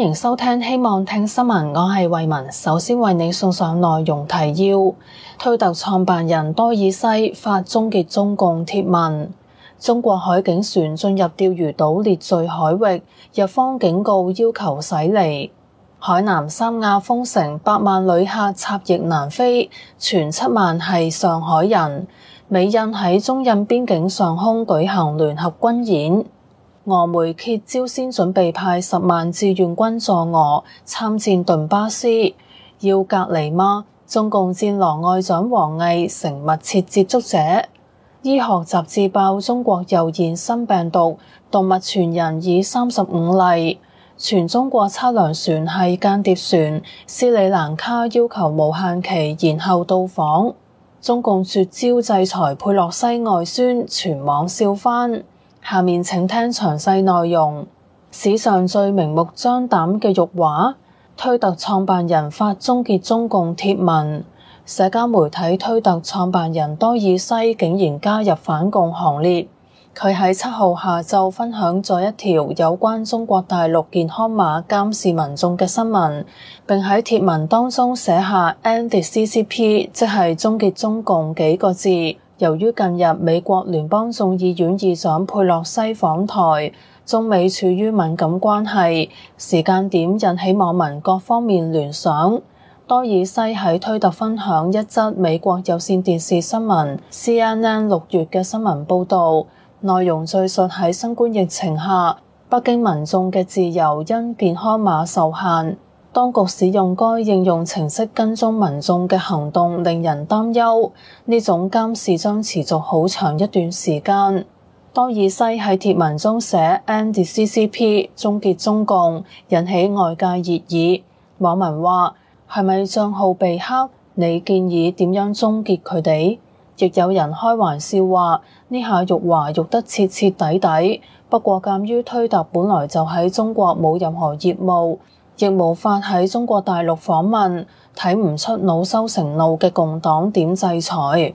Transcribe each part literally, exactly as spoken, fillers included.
迎收聽希望聽新聞，我係慧雯。首先為你送上內容提要。推特創辦人多爾西發終結中共貼文。中國海警船進入釣魚島列嶼海域，日方警告要求駛離。海南三亞封城，百萬旅客插翼難飛，傳七萬係上海人。美印喺中印邊境上空舉行聯合軍演。俄媒揭朝鮮準備派十萬志願軍助俄參戰頓巴斯，要隔離嗎？中共戰狼外長王毅成密切接觸者。醫學雜誌爆中國又現新病毒，動物傳人已三十五例。全中國測量船係間諜船，斯里蘭卡要求無限期延後到訪。中共絕招制裁佩洛西外孫，全網笑翻。下面請聽詳細內容。史上最明目張膽嘅辱華，推特創辦人發終結中共貼文。社交媒體推特創辦人多爾西竟然加入反共行列。佢喺七號下晝分享咗一條有關中國大陸健康碼監視民眾嘅新聞，並喺貼文當中寫下 End C C P， 即係終結中共幾個字。由於近日美國聯邦眾議院議長佩洛西訪台，中美處於敏感關係，時間點引起網民各方面聯想。多爾西喺推特分享一則美國有線電視新聞 C N N 六月嘅新聞報導，內容敘述喺新冠疫情下，北京民眾嘅自由因健康碼受限。當局使用該應用程式跟蹤民眾嘅行動令人擔憂，呢種監視將持續好長一段時間。多爾西喺貼文中寫 End C C P 終結中共，引起外界熱議。網民話係咪帳號被黑？你建議點樣終結佢哋？亦有人開玩笑話呢下辱華辱得徹徹底底。不過鑑於推特本來就喺中國冇任何業務，亦無法喺中國大陸訪問，睇唔出惱羞成怒嘅共黨點制裁。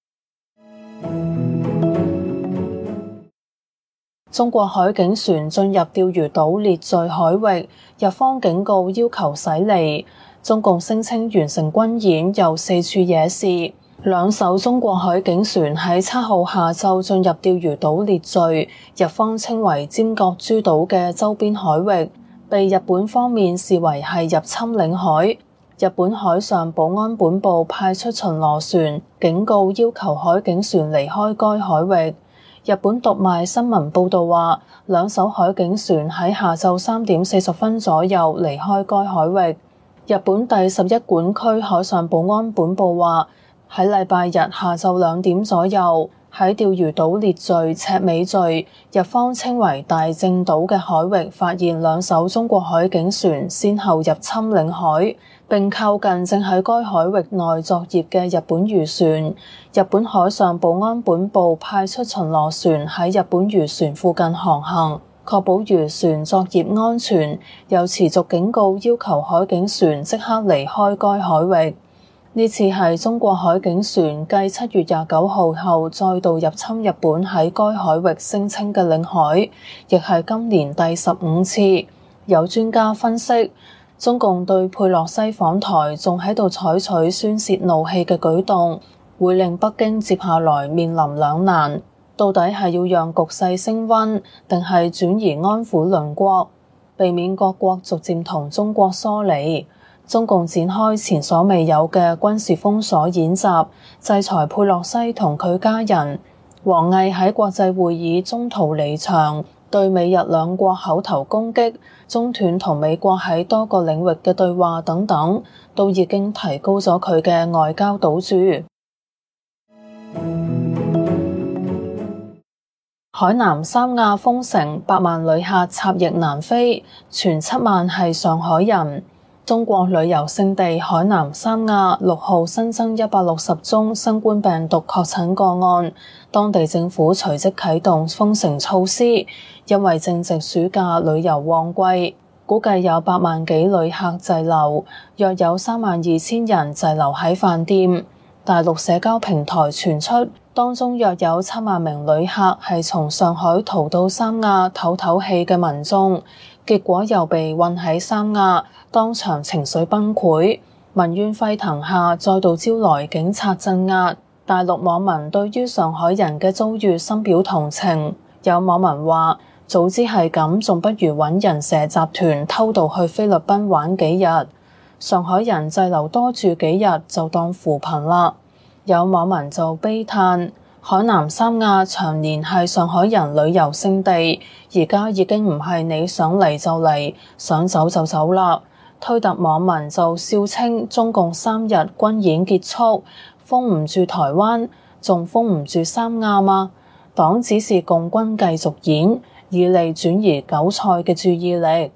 中國海警船進入釣魚島列嶼海域，日方警告要求駛離。中共聲稱完成軍演，又四處惹事。兩艘中國海警船喺七號下晝進入釣魚島列嶼，日方稱為尖閣諸島嘅周邊海域，被日本方面視為係入侵領海。日本海上保安本部派出巡邏船，警告要求海警船離開該海域。日本讀賣新聞報道話，兩艘海警船喺下晝三點四十分左右離開該海域。日本第十一管區海上保安本部話，喺禮拜日下晝兩點左右，喺釣魚島列嶼赤尾嶼，日方稱為大正島嘅海域，發現兩艘中國海警船先後入侵領海，並靠近正喺該海域內作業嘅日本漁船。日本海上保安本部派出巡邏船喺日本漁船附近航行，確保漁船作業安全，又持續警告要求海警船即刻離開該海域。呢次係中國海警船繼七月廿九號後再度入侵日本喺該海域聲稱嘅領海，亦係今年第十五次。有專家分析，中共對佩洛西訪台仲喺度採取宣洩怒氣嘅舉動，會令北京接下來面臨兩難，到底係要讓局勢升溫，定係轉移安撫鄰國，避免各國逐漸同中國疏離。中共展開前所未有嘅軍事封鎖演習，制裁佩洛西同佢家人。王毅喺國際會議中途離場，對美日兩國口頭攻擊，中斷同美國喺多個領域嘅對話等等，都已經提高咗佢嘅外交賭注。海南三亞封城，百萬旅客插翼難飛，傳七萬係上海人。中國旅遊勝地海南三亞六號新增一百六十宗新冠病毒確診個案，當地政府隨即啟動封城措施，因為正值暑假旅遊旺季，估計有八萬幾旅客滯留，約有三萬二千人滯留喺飯店。大陸社交平台傳出，當中約有七萬名旅客係從上海逃到三亞唞唞氣嘅民眾， 結果又被困喺三亞，當場情緒崩潰，民怨沸騰下再度招來警察鎮壓。大陸網民對於上海人嘅遭遇深表同情，有網民話：早知係咁，仲不如揾人蛇集團偷渡去菲律賓玩幾日，上海人滯留多住幾日就當扶貧啦。有網民就悲嘆：海南三亞長年係上海人旅遊勝地，而家已經唔係你想嚟就嚟，想走就走啦。推特網民就笑稱：中共三日軍演結束，封唔住台灣，仲封唔住三亞嗎？黨指示共軍繼續演，以利轉移韭菜嘅注意力。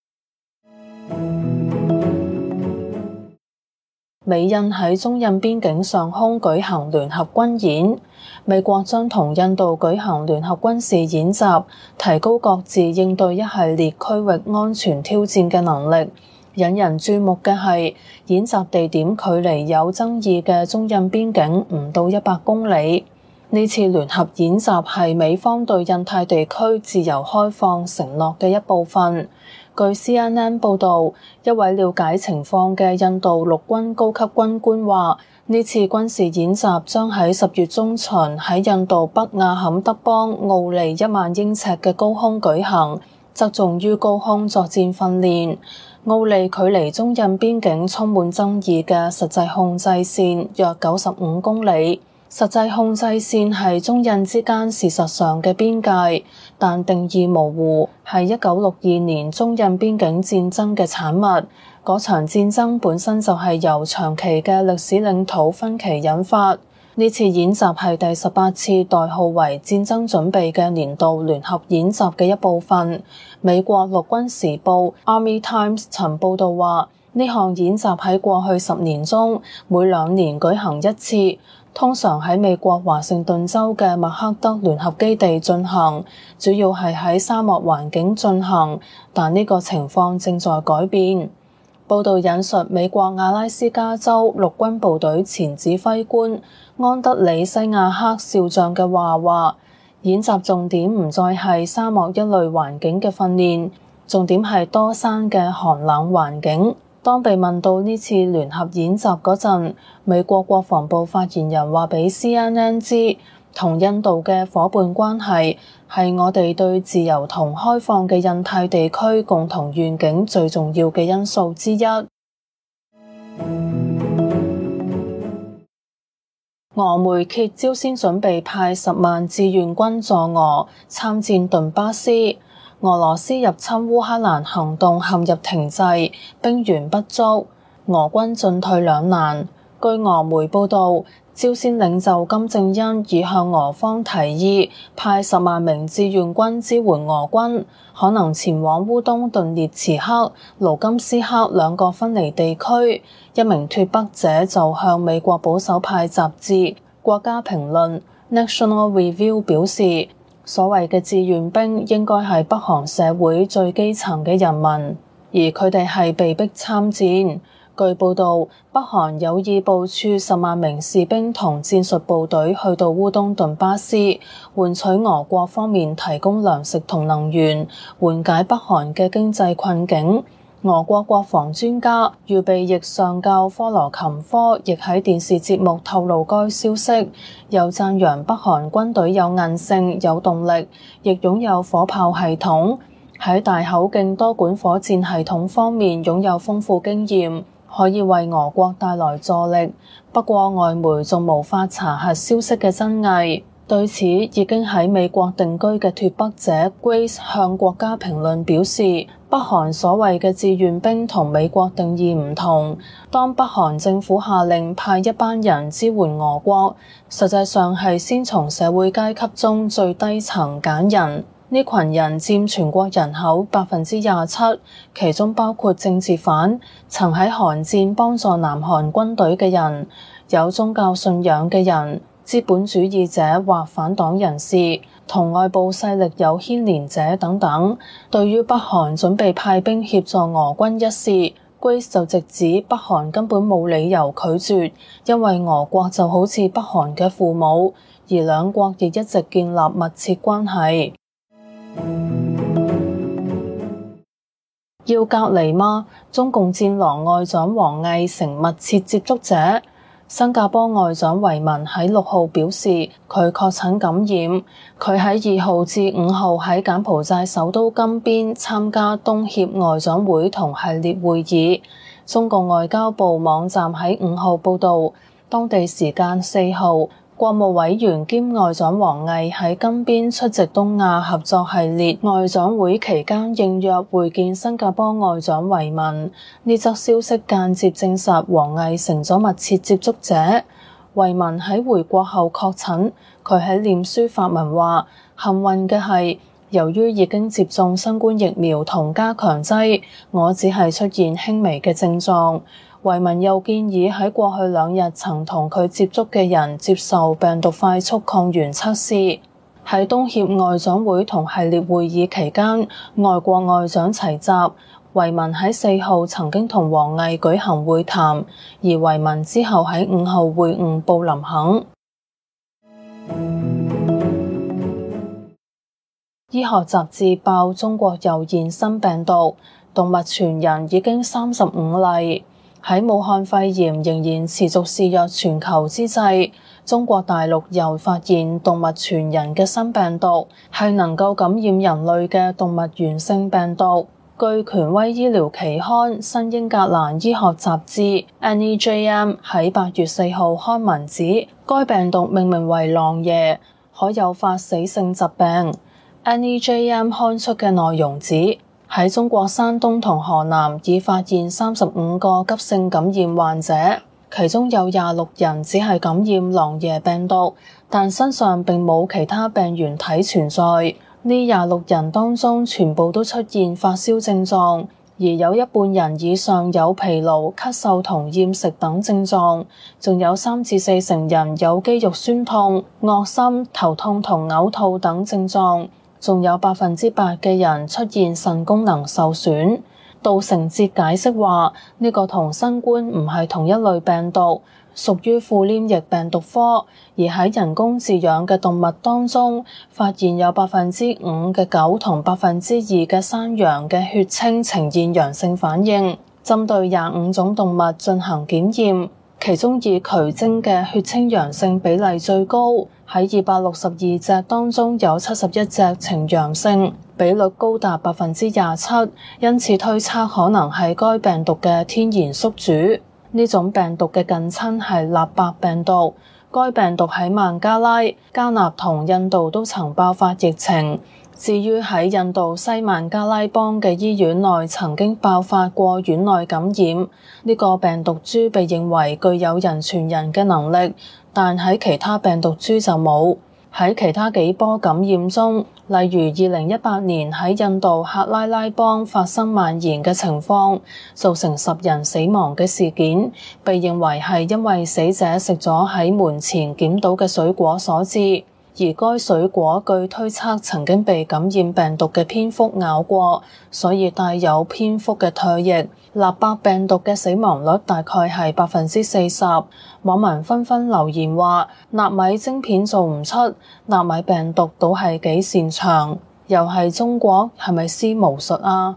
美印喺中印邊境上空舉行聯合軍演，美國將同印度舉行聯合軍事演習，提高各自應對一系列區域安全挑戰嘅能力。引人注目嘅係，演習地點距離有爭議嘅中印邊境唔到一百公里。呢次聯合演習係美方對印太地區自由開放承諾嘅一部分。據 C N N 報導，一位了解情況嘅印度陸軍高級軍官話：呢次軍事演習將喺十月中旬喺印度北亞坎德邦奧利一萬英尺嘅高空舉行，側重於高空作戰訓練。奧利距離中印邊境充滿爭議嘅實際控制線約九十五公里。實際控制線係中印之間事實上嘅邊界，但定義模糊，係一九六二年中印邊境戰爭嘅產物。嗰場戰爭本身就係由長期嘅歷史領土分歧引發。呢次演習係第十八次代號為戰爭準備嘅年度聯合演習嘅一部分。美國陸軍時報 Army Times 曾報導話，呢項演習喺過去十年中每兩年舉行一次，通常喺美國華盛頓州嘅麥克德聯合基地進行，主要係喺沙漠環境進行，但呢個情況正在改變。報導引述美國阿拉斯加州陸軍部隊前指揮官安德里西亞克少將嘅話話，演習重點唔再係沙漠一類環境嘅訓練，重點係多山嘅寒冷環境。當被問到呢次聯合演習嗰陣，美國國防部發言人話俾 C N N 知，同印度嘅夥伴關係係我哋對自由同開放嘅印太地區共同願景最重要嘅因素之一。俄媒揭朝鮮準備派十萬志願軍助俄參戰頓巴斯。俄羅斯入侵烏克蘭行動陷入停滯，兵源不足，俄軍進退兩難。據俄媒報導，朝鮮領袖金正恩已向俄方提議派十萬名志願軍支援俄軍，可能前往烏東頓涅茨克、盧甘斯克兩個分離地區。一名脫北者就向美國保守派雜誌《國家評論》（National Review） 表示，所謂嘅志願兵應該係北韓社會最基層嘅人民，而佢哋係被逼參戰。據報導，北韓有意部署十萬名士兵同戰術部隊去到烏東頓巴斯，換取俄國方面提供糧食同能源，緩解北韓嘅經濟困境。俄國國防專家預備役上校科羅琴科亦喺電視節目透露該消息，又讚揚北韓軍隊有韌性、有動力，亦擁有火炮系統，喺大口徑多管火箭系統方面擁有豐富經驗，可以為俄國帶來助力。不過外媒仲無法查核消息嘅真偽。對此，已經喺美國定居嘅脫北者 Grace 向國家評論表示，北韓所謂嘅志願兵同美國定義唔同。當北韓政府下令派一班人支援俄國，實際上係先從社會階級中最低層揀人。呢群人佔全國人口百分之廿七，其中包括政治犯、曾喺韓戰幫助南韓軍隊嘅人、有宗教信仰嘅人、資本主義者或反黨人士、同外部勢力有牽連者等等。對於北韓準備派兵協助俄軍一事， Grace 就直指北韓根本冇理由拒絕，因為俄國就好似北韓嘅父母，而兩國亦一直建立密切關係。 要隔離嗎？中共戰狼外長王毅成密切接觸者。新加坡外長維文喺六號表示，佢確診感染。佢喺二號至五號喺柬埔寨首都金邊參加東協外長會同系列會議。中國外交部網站喺五號報導，當地時間四號，國務委員兼外長王毅喺金邊出席東亞合作系列外長會期間應約會見新加坡外長維文。呢則消息間接證實王毅成咗密切接觸者。維文喺回國後確診，佢喺臉書發文話：幸運嘅係，由於已經接種新冠疫苗同加強劑，我只係出現輕微嘅症狀。維文又建議喺過去兩日曾同佢接觸嘅人接受病毒快速抗原測試。喺東協外長會同系列會議期間，外國外長齊集。維文喺四號曾經同王毅舉行會談，而維文之後喺五號會晤布林肯。醫學雜誌爆中國又現新病毒，動物傳人已經三十五例。喺武漢肺炎仍然持續肆虐全球之際，中國大陸又發現動物傳人嘅新病毒，係能夠感染人類嘅動物源性病毒。據權威醫療期刊《新英格蘭醫學雜誌》N E J M 喺八月四號刊文指，該病毒命名為狼爺，可誘發死性疾病。N E J M 刊出嘅內容指，喺中國山東同河南已發現三十五個急性感染患者，其中有廿六人只係感染狼爺病毒，但身上並冇其他病原體存在。呢廿六人當中全部都出現發燒症狀，而有一半人以上有疲勞、咳嗽同厭食等症狀，仲有三至四成人有肌肉痠痛、噁心、頭痛同嘔吐等症狀。仲有百分之八嘅人出現腎功能受損。杜成哲解釋話：呢個同新冠唔係同一類病毒，屬於副黏液病毒科。而喺人工飼養嘅動物當中，發現有百分之五嘅狗同百分之二嘅山羊嘅血清呈現陽性反應。針對廿五種動物進行檢驗，其中以渠精嘅血清陽性比例最高。喺二百六十二隻當中，有七十一隻呈陽性，比率高達百分之廿七，因此推測可能係該病毒嘅天然宿主。呢種病毒嘅近親係臘八病毒，該病毒喺孟加拉、加納同印度都曾爆發疫情。至於喺印度西孟加拉邦嘅醫院內曾經爆發過院內感染，呢個病毒株被認為具有人傳人嘅能力，但喺其他病毒株就冇。喺其他幾波感染中，例如二零一八年喺印度克拉拉邦發生蔓延嘅情況，造成十人死亡嘅事件，被認為係因為死者食咗喺門前撿到嘅水果所致。而該水果據推測曾經被感染病毒嘅蝙蝠咬過，所以帶有蝙蝠嘅唾液。臘八病毒嘅死亡率大概係百分之四十。網民紛紛留言話：納米晶片做唔出，納米病毒倒係幾擅長。又係中國，係咪施巫術啊？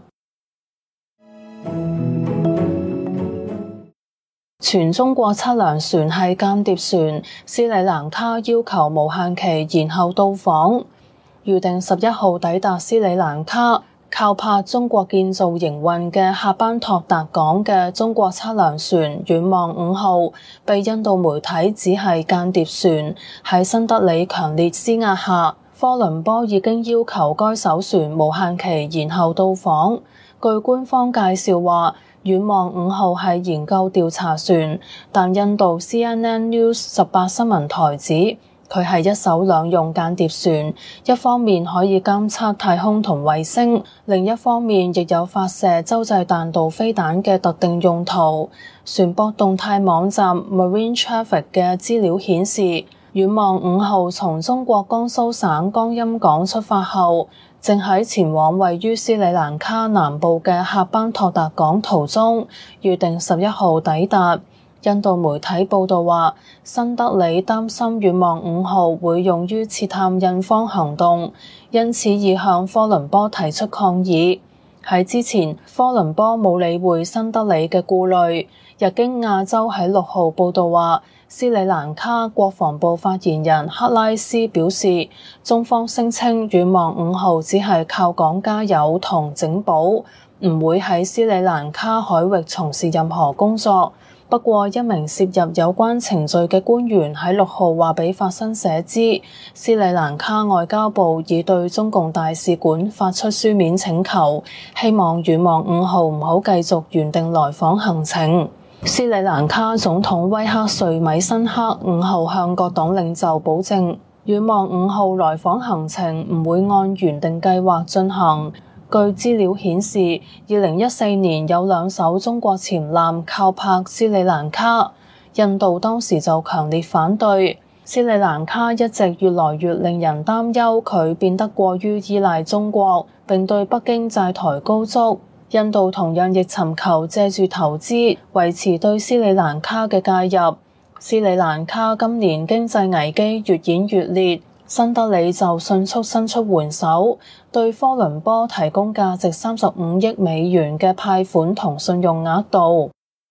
全中國測量船係間諜船，斯里蘭卡要求無限期延後到訪。預定十一號抵達斯里蘭卡，靠泊中國建造營運嘅喀班托達港嘅中國測量船遠望五號，被印度媒體指係間諜船。喺新德里強烈施壓下，科倫坡已經要求該艘船無限期延後到訪。據官方介紹話，遠望五號係研究調查船，但印度 C N N News 十八新聞台指佢係一艘兩用間諜船，一方面可以監測太空同衛星，另一方面亦有發射洲際彈道飛彈嘅特定用途。船舶動態網站 Marine Traffic 嘅資料顯示，遠望五號從中國江蘇省江陰港出發後，正喺前往位於斯里蘭卡南部嘅喀班托達港途中，預定十一號抵達。印度媒體報道話，新德里擔心遠望五號會用於刺探印方行動，因此已向科倫坡提出抗議。 喺之前，科倫坡冇理會新德里嘅顧慮。日經亞洲喺六號報道話，斯里蘭卡國防部發言人克拉斯表示，中方聲稱遠望五號只係靠港加油同整補，唔會喺斯里蘭卡海域從事任何工作。不過，一名涉入有關程序嘅官員喺六號話俾法新社知，斯里蘭卡外交部已對中共大使館發出書面請求，希望遠望五號唔好繼續原定來訪行程。斯里蘭卡總統威克瑞米辛克五號向各黨領袖保證，遠望五號來訪行程唔會按原定計劃進行。據資料顯示，二零一四年有兩艘中國潛艦靠泊斯里蘭卡，印度當時就強烈反對。斯里蘭卡一直越來越令人擔憂，佢變得過於依賴中國，並對北京債台高築。印度同樣亦尋求借住投資維持對斯里蘭卡嘅介入。斯里蘭卡今年經濟危機越演越烈。新德里就迅速伸出援手，對科倫坡提供價值三十五億美元嘅貸款同信用額度。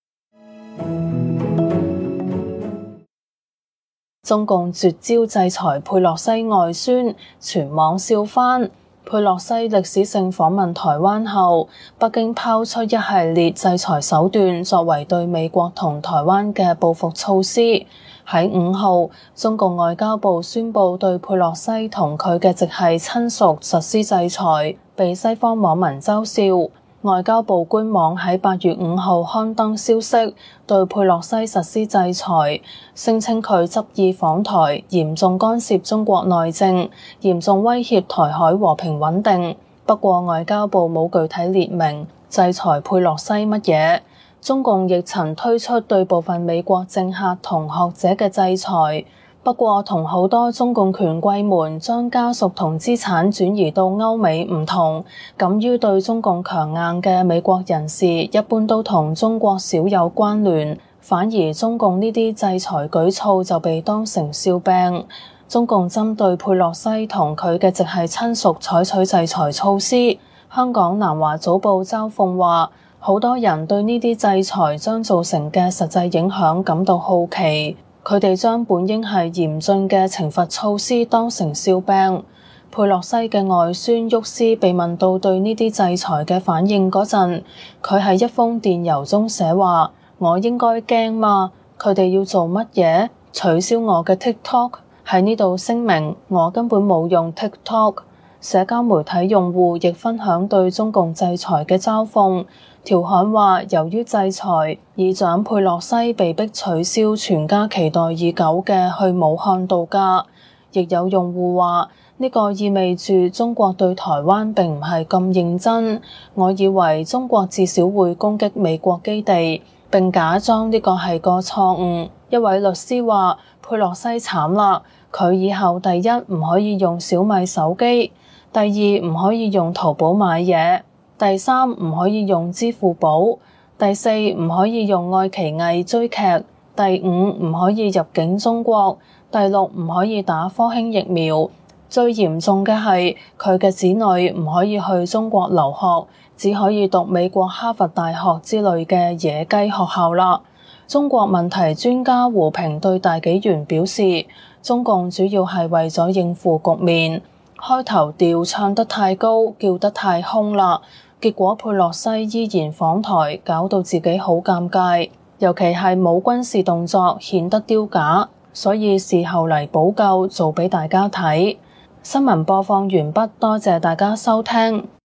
中共絕招制裁佩洛西外孫，全網笑翻。佩洛西歷史性訪問台灣後，北京拋出一系列制裁手段，作為對美國同台灣嘅報復措施。喺五號，中共外交部宣布對佩洛西同佢嘅直系親屬實施制裁，被西方網民嘲笑。外交部官網喺八月五號刊登消息，對佩洛西實施制裁，聲稱佢執意訪台，嚴重干涉中國內政，嚴重威脅台海和平穩定。不過外交部冇具體列明制裁佩洛西乜嘢。中共亦曾推出對部分美國政客同學者嘅制裁，不過同好多中共權貴們將家屬同資產轉移到歐美唔同，敢於對中共強硬嘅美國人士一般都同中國少有關聯，反而中共呢啲制裁舉措就被當成笑柄。中共針對佩洛西同佢嘅直系親屬採取制裁措施。香港南華早報嘲諷話，好多人對呢啲制裁將造成嘅實際影響感到好奇，佢哋將本應係嚴峻嘅懲罰措施當成笑柄。佩洛西嘅外孫沃斯被問到對呢啲制裁嘅反應嗰陣，佢喺一封電郵中寫話：我應該驚嗎？佢哋要做乜嘢？取消我嘅 TikTok？ 喺呢度聲明，我根本冇用 TikTok。社交媒體用戶亦分享對中共制裁嘅嘲諷，調侃話由於制裁，議長佩洛西被迫取消全家期待已久嘅去武漢度假。亦有用戶話呢個意味住中國對台灣並唔係咁認真，我以為中國至少會攻擊美國基地，並假裝呢個係個錯誤。一位律師話佩洛西慘啦，佢以後第一唔可以用小米手機，第二唔可以用淘寶買嘢，第三唔可以用支付寶，第四唔可以用愛奇藝追劇，第五唔可以入境中國，第六唔可以打科興疫苗。最嚴重嘅係佢嘅子女唔可以去中國留學，只可以讀美國哈佛大學之類嘅野雞學校啦。中國問題專家胡平對大紀元表示，中共主要係為咗應付局面。開頭調唱得太高，叫得太兇啦，結果佩洛西依然訪台，搞到自己好尷尬，尤其係冇軍事動作，顯得丟架，所以事後嚟補救，做俾大家睇。新聞播放完畢，多謝大家收聽。